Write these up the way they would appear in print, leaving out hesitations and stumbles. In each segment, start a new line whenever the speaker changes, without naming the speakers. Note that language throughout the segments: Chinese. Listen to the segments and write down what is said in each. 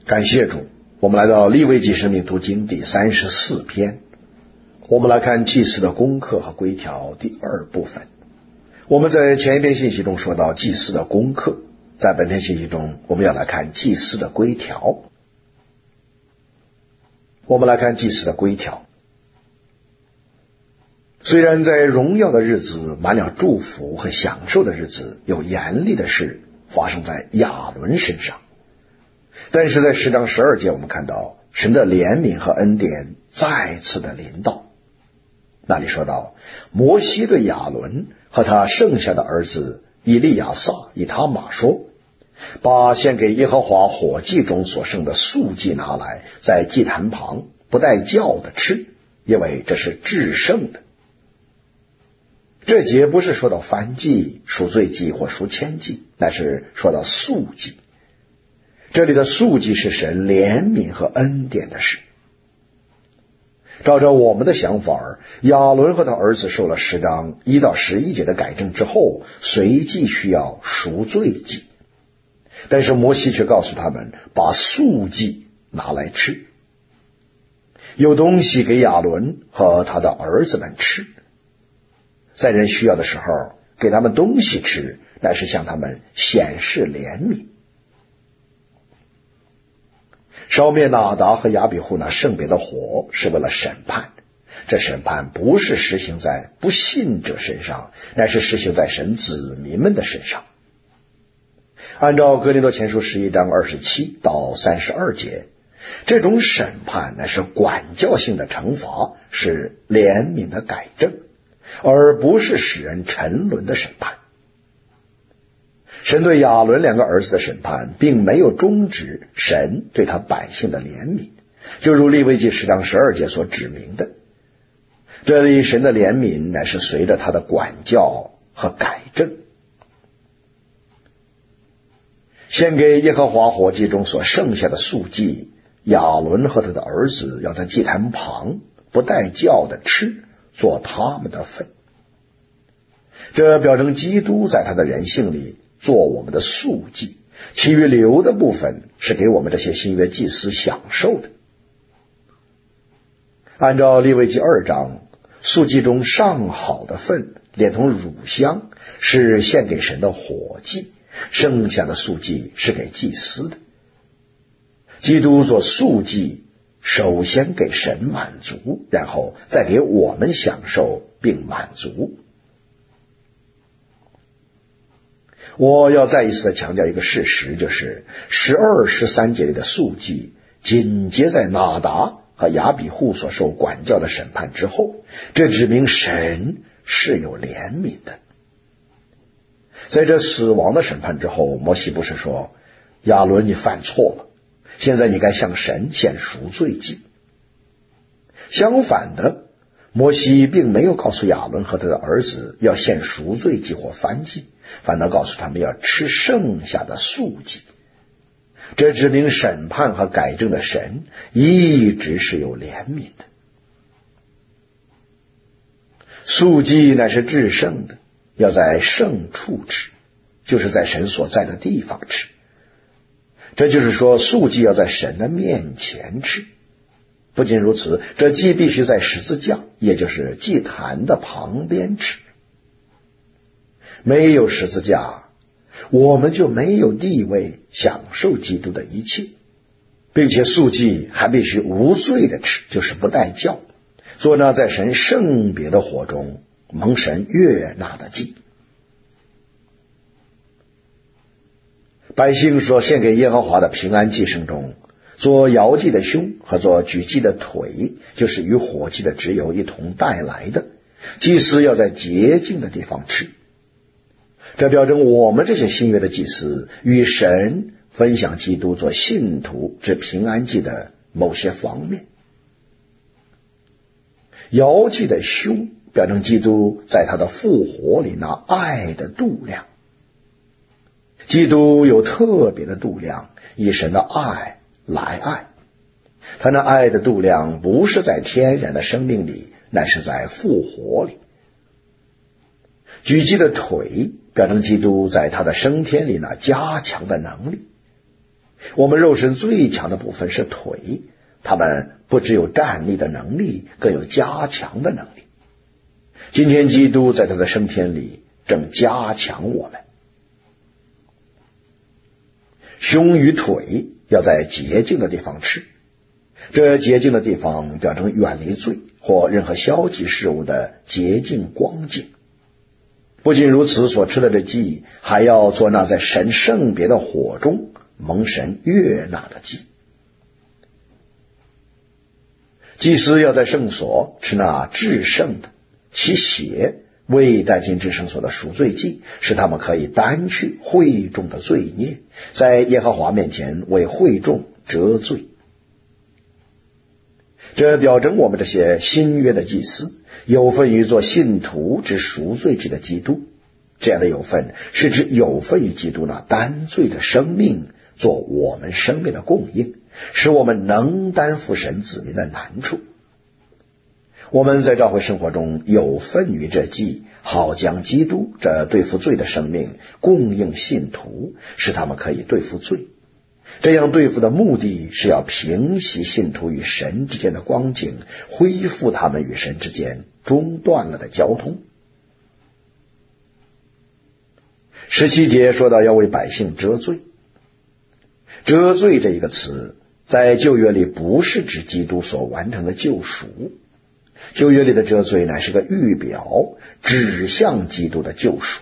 感谢主，我们来到利未记生命读经第34篇，我们来看祭司的功课和规条第2部分。我们在前一篇信息中说到祭司的功课，在本篇信息中我们要来看祭司的规条。我们来看祭司的规条。虽然在荣耀的日子满了祝福和享受的日子，有严厉的事发生在亚伦身上，但是在10章12节我们看到神的怜悯和恩典再次的临到。那里说到，摩西对亚伦和他剩下的儿子以利亚撒、以他玛说，把献给耶和华火祭中所剩的素祭拿来，在祭坛旁不带酵的吃，因为这是至圣的。这节不是说到燔祭、赎罪祭或赎愆祭，乃是说到素祭。这里的素祭是神怜悯和恩典的事。照着我们的想法，亚伦和他儿子受了10章1到11节的改正之后，随即需要赎罪祭，但是摩西却告诉他们把素祭拿来吃，有东西给亚伦和他的儿子们吃。在人需要的时候给他们东西吃，乃是向他们显示怜悯。烧灭拿达和亚比户那圣别的火是为了审判，这审判不是实行在不信者身上，乃是实行在神子民们的身上。按照哥林多前书11章27到32节，这种审判乃是管教性的惩罚，是怜悯的改正，而不是使人沉沦的审判。神对亚伦2个儿子的审判并没有终止神对他百姓的怜悯，就如利未记10章12节所指明的。这里神的怜悯乃是随着他的管教和改正。献给耶和华火祭中所剩下的素祭，亚伦和他的儿子要在祭坛旁不带酵的吃，做他们的份。这表征基督在他的人性里做我们的素祭，其余留的部分是给我们这些新约祭司享受的。按照利未记2章，素祭中上好的份连同乳香是献给神的火祭，剩下的素祭是给祭司的。基督做素祭，首先给神满足，然后再给我们享受并满足。我要再一次的强调一个事实，就是12、13节里的素祭紧接在拿达和亚比户所受管教的审判之后，这指明神是有怜悯的。在这死亡的审判之后，摩西不是说，亚伦你犯错了，现在你该向神献赎罪祭。相反的，摩西并没有告诉亚伦和他的儿子要献赎罪祭或燔祭，反倒告诉他们要吃剩下的素祭。这指明审判和改正的神一直是有怜悯的。素祭乃是至圣的，要在圣处吃，就是在神所在的地方吃。这就是说，素祭要在神的面前吃。不仅如此，这祭必须在十字架，也就是祭坛的旁边吃。没有十字架，我们就没有地位享受基督的一切，并且素祭还必须无罪的吃，就是不带酵，做那在神圣别的火中蒙神悦纳的祭。百姓所献给耶和华的平安祭牲中，做摇祭的胸和做举祭的腿，就是与火祭的脂油一同带来的，祭司要在洁净的地方吃。这表征我们这些新约的祭司与神分享基督做信徒之平安祭的某些方面。摇祭的胸表征基督在他的复活里那爱的度量。基督有特别的度量，以神的爱来爱。他那爱的度量不是在天然的生命里，乃是在复活里。举祭的腿表征基督在他的升天里那加强的能力。 我们肉身最强的部分是腿，它们不只有站立的能力，更有加强的能力。今天基督在他的升天里正加强我们。胸与腿要在洁净的地方吃，这洁净的地方表征远离罪或任何消极事物的洁净光景。不仅如此，所吃的这祭还要做那在神圣别的火中蒙神悦纳的祭。祭司要在圣所吃那至圣的，其血未带进至圣所的赎罪祭，使他们可以担去会众的罪孽，在耶和华面前为会众折罪。这表征我们这些新约的祭司有份于做信徒之赎罪祭的基督。这样的有份是指有份于基督那担罪的生命做我们生命的供应，使我们能担负神子民的难处。我们在教会生活中有份于这祭，好将基督这对付罪的生命供应信徒，使他们可以对付罪。这样对付的目的是要平息信徒与神之间的光景，恢复他们与神之间中断了的交通。17节说到要为百姓遮罪。遮罪这一个词在旧约里不是指基督所完成的救赎，旧约里的遮罪乃是个预表，指向基督的救赎。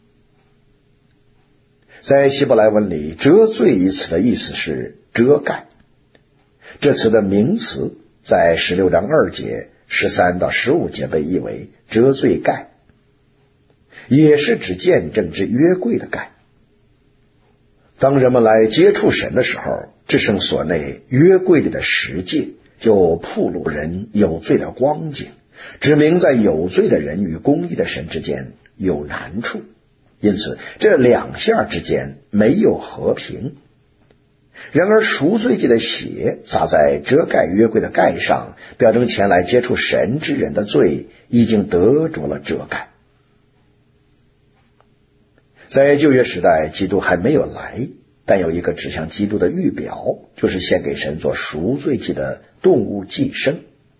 在希伯来文里，遮罪一词的意思是遮盖。这词的名词在16章2节、13到15节被译为遮罪盖，也是指见证之约柜的盖。当人们来接触神的时候，至圣所内约柜里的十诫就暴露人有罪的光景，指明在有罪的人与公义的神之间有难处。因此这两下之间没有和平。然而赎罪祭的血洒在遮盖约柜的盖上，表征前来接触神之人的罪已经得着了遮盖。在旧约时代，基督还没有来，但有一个指向基督的预表，就是献给神做赎罪祭的动物祭牲。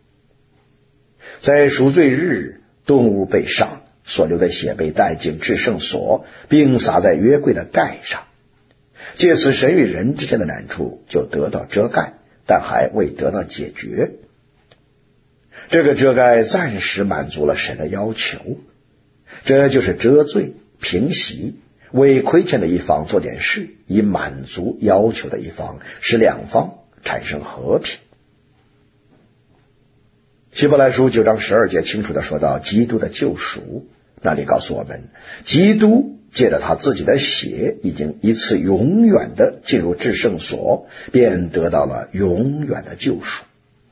在赎罪日，动物被杀，所流的血被带进至圣所，并洒在约柜的盖上。借此神与人之间的难处就得到遮盖，但还未得到解决。这个遮盖暂时满足了神的要求，这就是遮罪、平息，为亏欠的一方做点事，以满足要求的一方，使两方产生和平。希伯来书9章12节清楚地说到基督的救赎，那里告诉我们，基督借着他自己的血已经一次永远地进入至圣所，便得到了永远的救赎。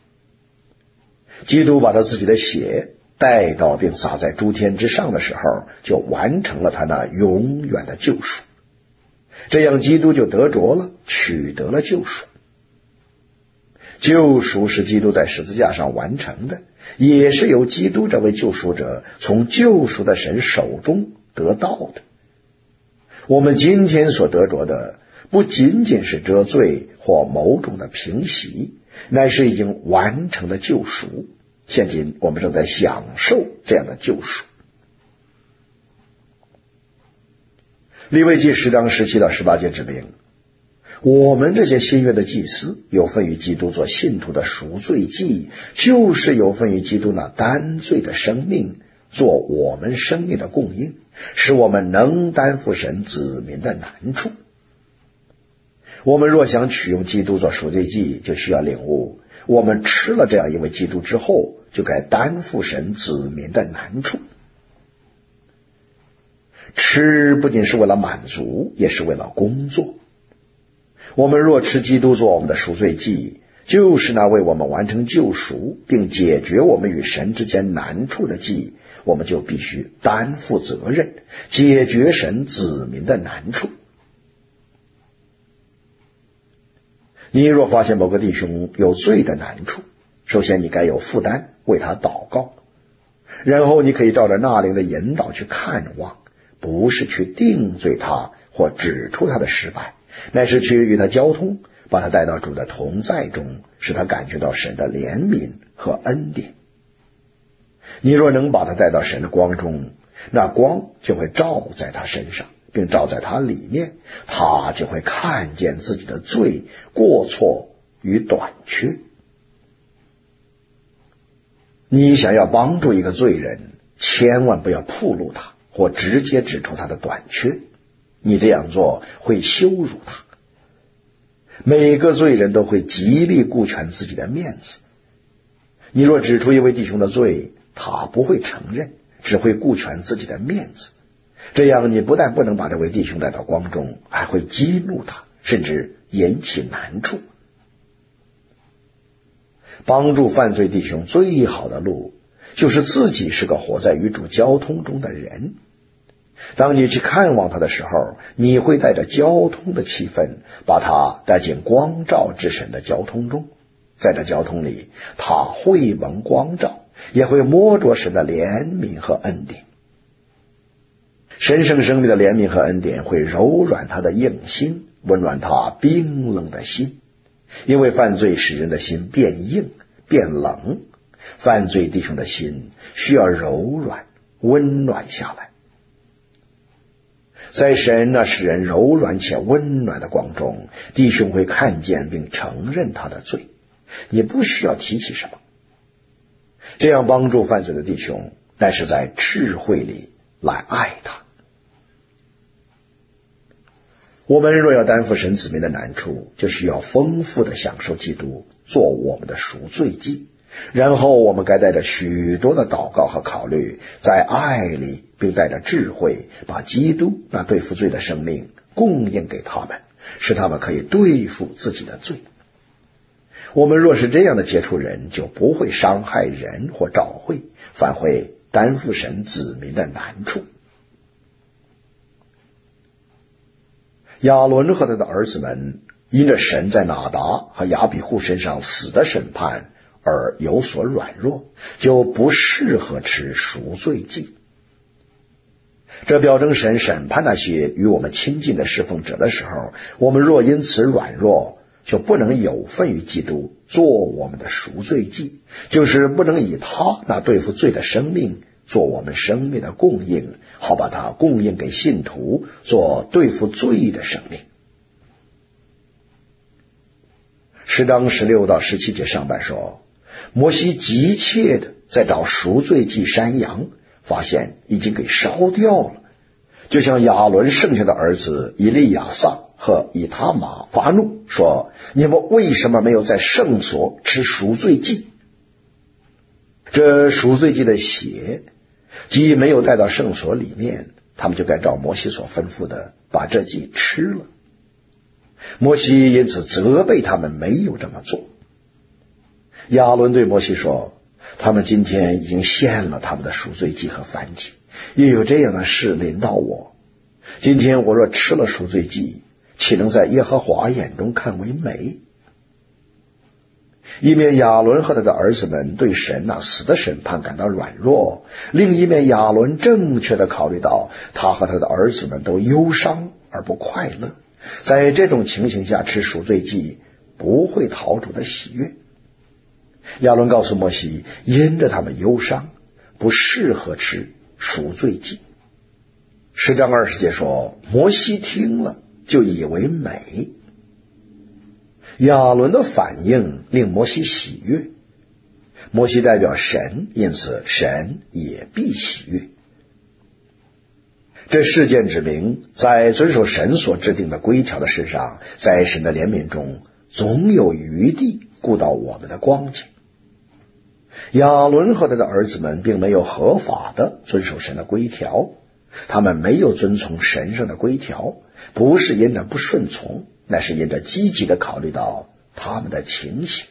基督把他自己的血带到并洒在诸天之上的时候，就完成了他那永远的救赎。这样基督就得着了，取得了救赎。救赎是基督在十字架上完成的，也是由基督这位救赎者从救赎的神手中得到的。我们今天所得着的不仅仅是遮罪或某种的平息，乃是已经完成的救赎。现今我们正在享受这样的救赎。利未记10章17到18节指明，我们这些新约的祭司有份于基督做信徒的赎罪祭，就是有份于基督那担罪的生命，做我们生命的供应，使我们能担负神子民的难处。我们若想取用基督做赎罪祭，就需要领悟，我们吃了这样一位基督之后，就该担负神子民的难处。吃不仅是为了满足，也是为了工作。我们若吃基督做我们的赎罪祭，就是那为我们完成救赎并解决我们与神之间难处的祭，我们就必须担负责任，解决神子民的难处。你若发现某个弟兄有罪的难处，首先你该有负担为他祷告，然后你可以照着纳灵的引导去看望，不是去定罪他或指出他的失败， 乃是去与他交通，把他带到主的同在中，使他感觉到神的怜悯和恩典。你若能把他带到神的光中，那光就会照在他身上，并照在他里面，他就会看见自己的罪、过错与短缺。你想要帮助一个罪人，千万不要暴露他，或直接指出他的短缺，你这样做会羞辱他。每个罪人都会极力顾全自己的面子，你若指出一位弟兄的罪，他不会承认，只会顾全自己的面子，这样你不但不能把这位弟兄带到光中，还会激怒他，甚至引起难处。帮助犯罪弟兄最好的路，就是自己是个活在与主交通中的人。当你去看望他的时候，你会带着交通的气氛，把他带进光照之神的交通中。在这交通里，他会蒙光照，也会摸着神的怜悯和恩典。神圣生命的怜悯和恩典会柔软他的硬心，温暖他冰冷的心。因为犯罪使人的心变硬变冷，犯罪弟兄的心需要柔软温暖下来。在神那使人柔软且温暖的光中，弟兄会看见并承认他的罪，你不需要提起什么。这样帮助犯罪的弟兄，乃是在智慧里来爱他。我们若要担负神子民的难处，就需要丰富的享受基督做我们的赎罪祭，然后我们该带着许多的祷告和考虑，在爱里并带着智慧，把基督那对付罪的生命供应给他们，使他们可以对付自己的罪。我们若是这样的接触人，就不会伤害人或召会，反会担负神子民的难处。亚伦和他的儿子们因着神在拿达和亚比户身上死的审判而有所软弱，就不适合吃赎罪祭。这表征神审判那些与我们亲近的侍奉者的时候，我们若因此软弱，就不能有份于基督做我们的赎罪祭，就是不能以他那对付罪的生命做我们生命的供应，好把它供应给信徒做对付罪的生命。10章16到17节上半说，摩西急切的在找赎罪祭山羊，发现已经给烧掉了，就像亚伦剩下的儿子以利亚撒和以他玛发怒说，你们为什么没有在圣所吃赎罪祭？这赎罪祭的血既没有带到圣所里面，他们就该照摩西所吩咐的把这祭吃了。摩西因此责备他们没有这么做。亚伦对摩西说，他们今天已经献了他们的赎罪祭和燔祭，又有这样的事临到我，今天我若吃了赎罪祭，岂能在耶和华眼中看为美？一面亚伦和他的儿子们对神那死的审判感到软弱，另一面亚伦正确地考虑到他和他的儿子们都忧伤而不快乐，在这种情形下吃赎罪祭不会讨主的喜悦。亚伦告诉摩西，因着他们忧伤，不适合吃赎罪祭。10章20节说，摩西听了就以为美。亚伦的反应令摩西喜悦，摩西代表神，因此神也必喜悦。这事件指明，在遵守神所制定的规条的事上，在神的怜悯中总有余地顾到我们的光景。亚伦和他的儿子们并没有合法的遵守神的规条，他们没有遵从神圣的规条，不是因着不顺从，乃是因着积极的考虑到他们的情形。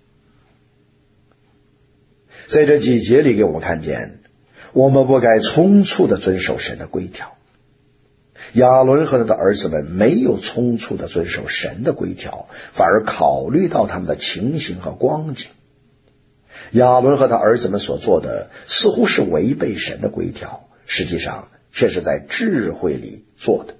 在这几节里给我们看见，我们不该匆促的遵守神的规条。亚伦和他的儿子们没有匆促的遵守神的规条，反而考虑到他们的情形和光景。亚伦和他儿子们所做的似乎是违背神的规条，实际上却是在智慧里做的。